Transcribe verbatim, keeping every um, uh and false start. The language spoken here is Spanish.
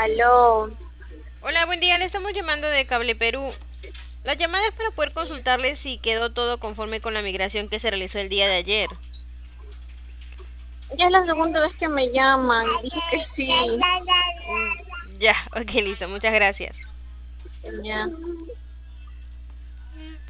Aló. Hola, buen día. Le estamos llamando de Cable Perú. La llamada es para poder consultarle si quedó todo conforme con la migración que se realizó el día de ayer. Ya es la segunda vez que me llaman. Dije que sí. Mm, Ya, ok, listo. Muchas gracias. Ya.